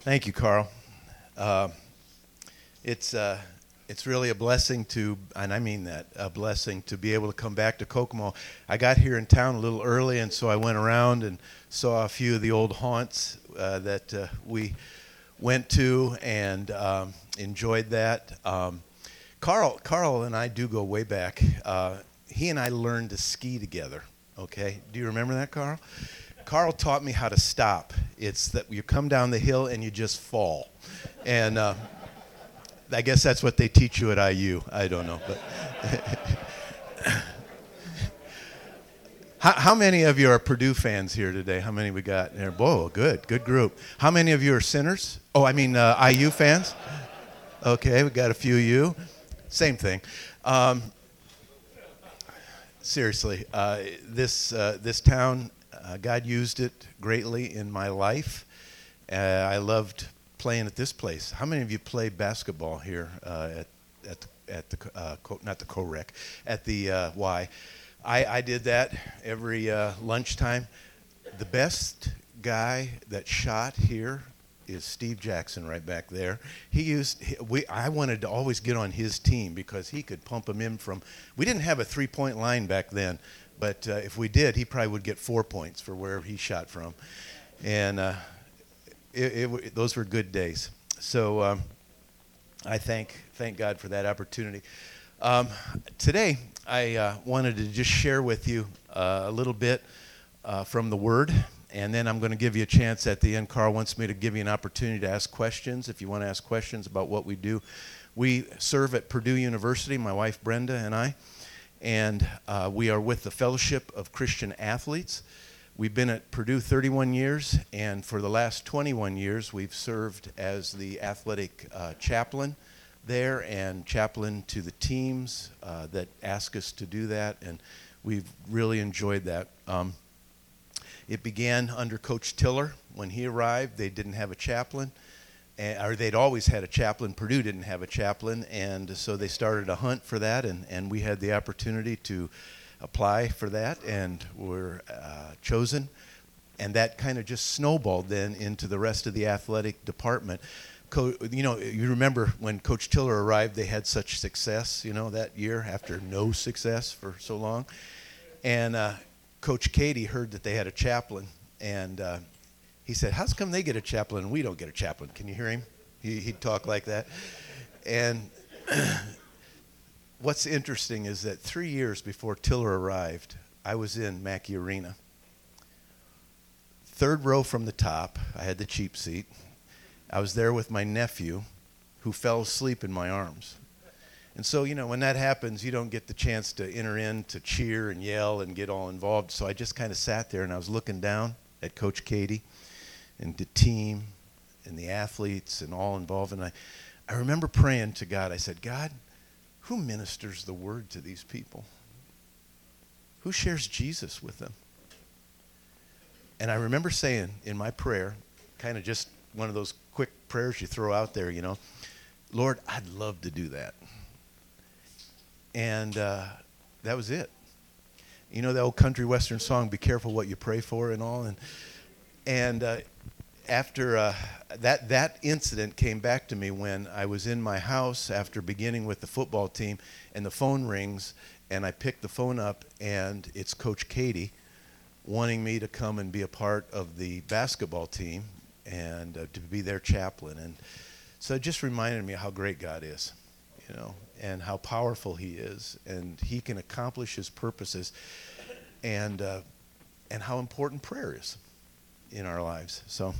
Thank you, Carl. Uh, it's it's really a blessing to, and I mean that, a blessing to be able to come back to Kokomo. I got here in town a little early, and so I went around and saw a few of the old haunts that we went to and enjoyed that. Carl and I do go way back. He and I learned to ski together. Okay, do you remember that, Carl? Carl taught me how to stop. It's that you come down the hill and you just fall, and I guess that's what they teach you at IU. I don't know, but how many of you are Purdue fans here today? How many we got there? Whoa, good group. How many of you are Sinners? Oh, I mean IU fans. Okay, we got a few of you. Same thing. Seriously, this town, God used it greatly in my life. I loved playing at this place. How many of you play basketball here at the not the co-rec, at the Y? I did that every lunchtime. The best guy that shot here is Steve Jackson right back there. I wanted to always get on his team because he could pump them in from. We didn't have a three-point line back then, but if we did, he probably would get 4 points for wherever he shot from, and those were good days. So I thank God for that opportunity. Today, I wanted to just share with you a little bit from the Word. And then I'm going to give you a chance at the end. Carl wants me to give you an opportunity to ask questions if you want to ask questions about what we do. We serve at Purdue University, my wife Brenda and I, and we are with the Fellowship of Christian Athletes. We've been at Purdue 31 years, and for the last 21 years, we've served as the athletic chaplain there and chaplain to the teams that ask us to do that, and we've really enjoyed that. It began under Coach Tiller. When he arrived, they didn't have a chaplain, or they'd always had a chaplain. Purdue didn't have a chaplain, and so they started a hunt for that, and we had the opportunity to apply for that, and were chosen. And that kind of just snowballed then into the rest of the athletic department. You remember when Coach Tiller arrived, they had such success, that year after no success for so long. And Coach Katie heard that they had a chaplain, and he said, "How's come they get a chaplain and we don't get a chaplain?" Can you hear him? He'd talk like that. And what's interesting is that 3 years before Tiller arrived, I was in Mackey Arena. Third row from the top, I had the cheap seat. I was there with my nephew, who fell asleep in my arms. And so, when that happens, you don't get the chance to enter in to cheer and yell and get all involved. So I just kind of sat there and I was looking down at Coach Katie and the team and the athletes and all involved. And I remember praying to God. I said, "God, who ministers the word to these people? Who shares Jesus with them?" And I remember saying in my prayer, kind of just one of those quick prayers you throw out there, "Lord, I'd love to do that." And that was it. You know the old country western song, "Be careful what you pray for," and all. And after that incident came back to me when I was in my house after beginning with the football team, and the phone rings, and I pick the phone up, and it's Coach Katie wanting me to come and be a part of the basketball team and to be their chaplain. And so it just reminded me how great God is, and how powerful he is, and he can accomplish his purposes, and how important prayer is in our lives. So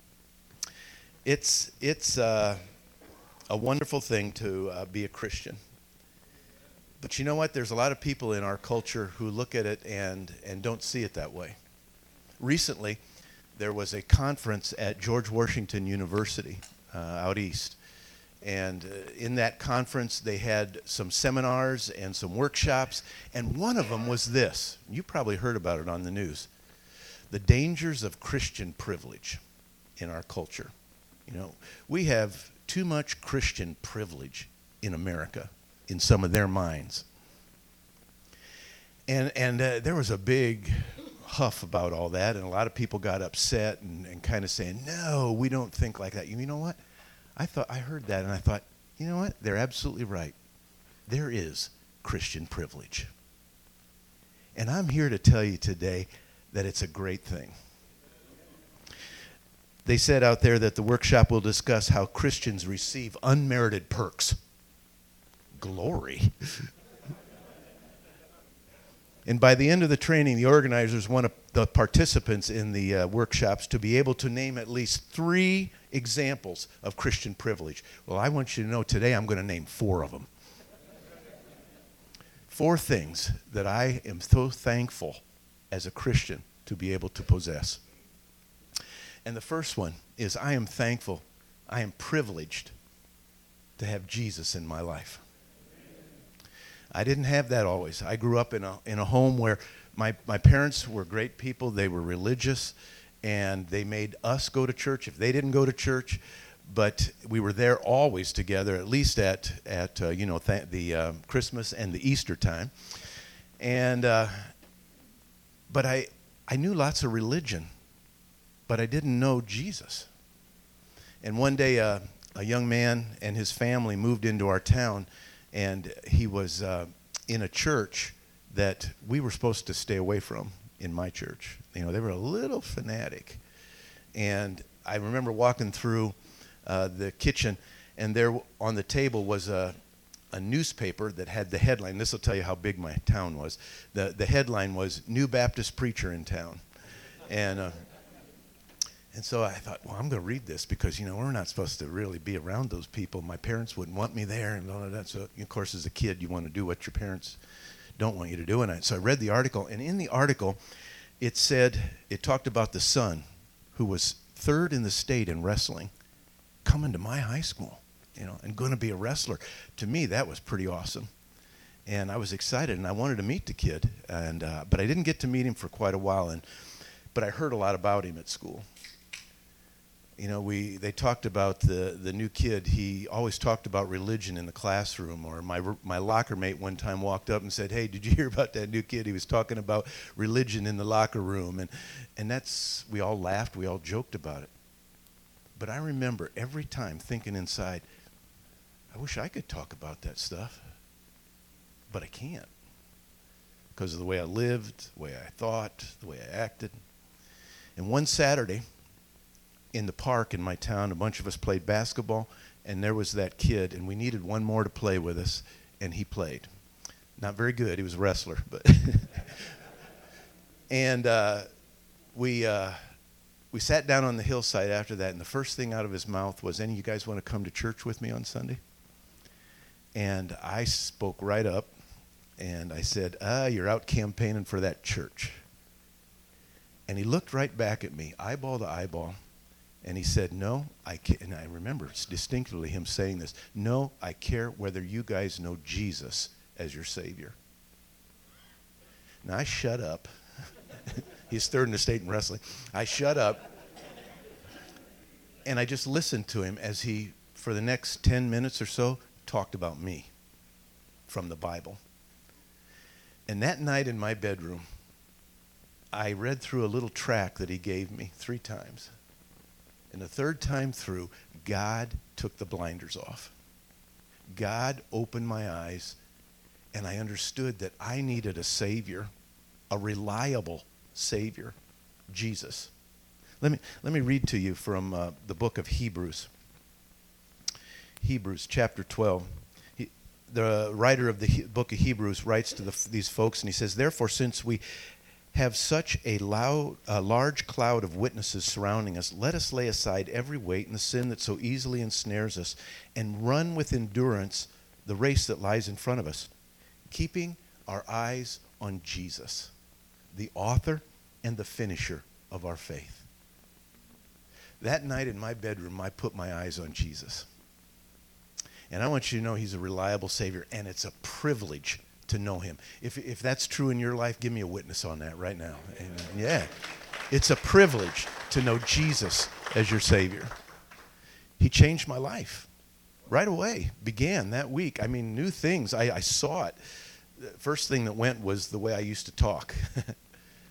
it's a wonderful thing to be a Christian. But you know what? There's a lot of people in our culture who look at it and don't see it that way. Recently, there was a conference at George Washington University out east. And in that conference, they had some seminars and some workshops. And one of them was this. You probably heard about it on the news. The dangers of Christian privilege in our culture. We have too much Christian privilege in America, in some of their minds. And there was a big huff about all that, and a lot of people got upset and kind of saying, no, we don't think like that. You know what? I heard that, and I thought, you know what? They're absolutely right. There is Christian privilege. And I'm here to tell you today that it's a great thing. They said out there that the workshop will discuss how Christians receive unmerited perks. Glory. And by the end of the training, the organizers want the participants in the workshops to be able to name at least 3 examples of Christian privilege. Well, I want you to know today I'm going to name 4 of them. 4 things that I am so thankful as a Christian to be able to possess. And the first one is I am thankful, I am privileged to have Jesus in my life. I didn't have that always. I grew up in a home where my parents were great people. They were religious, and they made us go to church if they didn't go to church. But we were there always together, at least at the Christmas and the Easter time. And but I knew lots of religion, but I didn't know Jesus. And one day, a young man and his family moved into our town, and he was in a church that we were supposed to stay away from in my church. You know, they were a little fanatic. And I remember walking through the kitchen, and there on the table was a newspaper that had the headline. This will tell you how big my town was. The headline was, New Baptist Preacher in Town. And so I thought, well, I'm going to read this because, you know, we're not supposed to really be around those people. My parents wouldn't want me there and all of that. So, of course, as a kid, you want to do what your parents don't want you to do. And so I read the article. And in the article, it talked about the son who was 3rd in the state in wrestling coming to my high school, you know, and going to be a wrestler. To me, that was pretty awesome. And I was excited, and I wanted to meet the kid. But I didn't get to meet him for quite a while. But I heard a lot about him at school. You know, they talked about the new kid. He always talked about religion in the classroom. Or my locker mate one time walked up and said, "Hey, did you hear about that new kid? He was talking about religion in the locker room." And we all laughed. We all joked about it. But I remember every time thinking inside, I wish I could talk about that stuff. But I can't. Because of the way I lived, the way I thought, the way I acted. And one Saturday, in the park in my town, a bunch of us played basketball, and there was that kid, and we needed one more to play with us, and he played. Not very good. He was a wrestler, but and we sat down on the hillside after that, and the first thing out of his mouth was, "Any of you guys want to come to church with me on Sunday?" And I spoke right up, and I said, "You're out campaigning for that church." And he looked right back at me, eyeball to eyeball. And he said, "No, I can't." And I remember distinctly him saying this, "No, I care whether you guys know Jesus as your Savior." Now, I shut up. He's 3rd in the state in wrestling. I shut up. And I just listened to him as he, for the next 10 minutes or so, talked about me from the Bible. And that night in my bedroom, I read through a little tract that he gave me 3 times. And the 3rd time through, God took the blinders off. God opened my eyes, and I understood that I needed a Savior, a reliable Savior, Jesus. Let me read to you from the book of Hebrews. Hebrews chapter 12. The writer of the book of Hebrews writes to these folks, and he says, "Therefore, since we have such a large cloud of witnesses surrounding us, let us lay aside every weight and the sin that so easily ensnares us, and run with endurance the race that lies in front of us, keeping our eyes on Jesus, the author and the finisher of our faith." That night in my bedroom, I put my eyes on Jesus. And I want you to know he's a reliable Savior, and it's a privilege to know him. If that's true in your life, give me a witness on that right now. Amen. Yeah. It's a privilege to know Jesus as your Savior. He changed my life right away. Began that week. I mean, new things. I saw it. The first thing that went was the way I used to talk.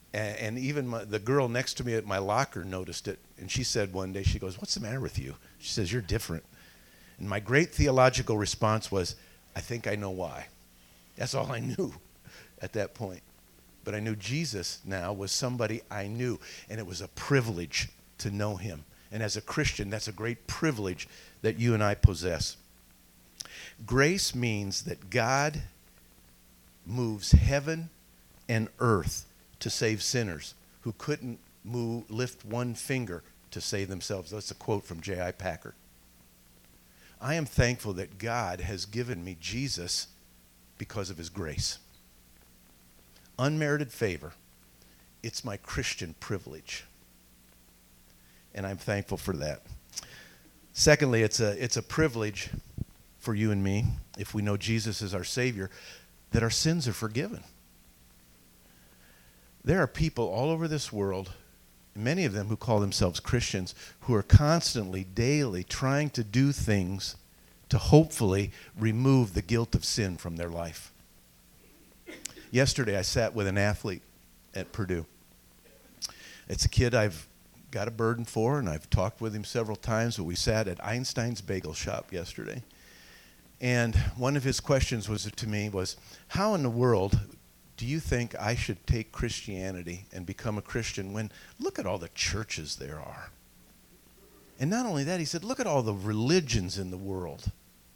And even the girl next to me at my locker noticed it. And she said one day, she goes, "What's the matter with you?" She says, "You're different." And my great theological response was, "I think I know why." That's all I knew at that point. But I knew Jesus now was somebody I knew. And it was a privilege to know him. And as a Christian, that's a great privilege that you and I possess. Grace means that God moves heaven and earth to save sinners who couldn't lift one finger to save themselves. That's a quote from J.I. Packer. I am thankful that God has given me Jesus because of his grace. Unmerited favor. It's my Christian privilege. And I'm thankful for that. Secondly, it's a privilege for you and me, if we know Jesus is our Savior, that our sins are forgiven. There are people all over this world, many of them who call themselves Christians, who are constantly, daily trying to do things to hopefully remove the guilt of sin from their life. Yesterday, I sat with an athlete at Purdue. It's a kid I've got a burden for, and I've talked with him several times, but we sat at Einstein's Bagel Shop yesterday. And one of his questions to me was, how in the world do you think I should take Christianity and become a Christian when, look at all the churches there are. And not only that, he said, look at all the religions in the world.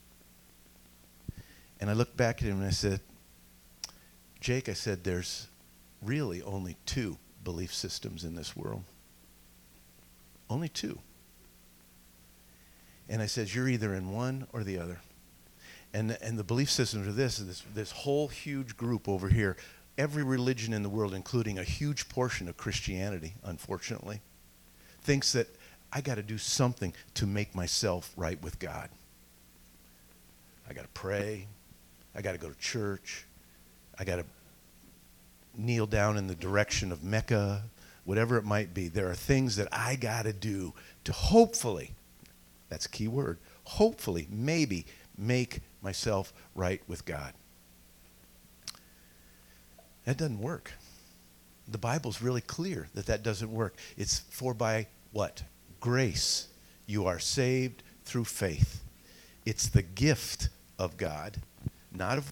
And I looked back at him and I said, Jake, I said, there's really only two belief systems in this world. Only two. And I said, you're either in one or the other. And the belief systems are this whole huge group over here, every religion in the world, including a huge portion of Christianity, unfortunately, thinks that I got to do something to make myself right with God. I got to pray. I got to go to church. I got to kneel down in the direction of Mecca, whatever it might be. There are things that I got to do to hopefully, that's a key word, hopefully, maybe make myself right with God. That doesn't work. The Bible's really clear that doesn't work. It's for by what? Grace. You are saved through faith. It's the gift of God, not of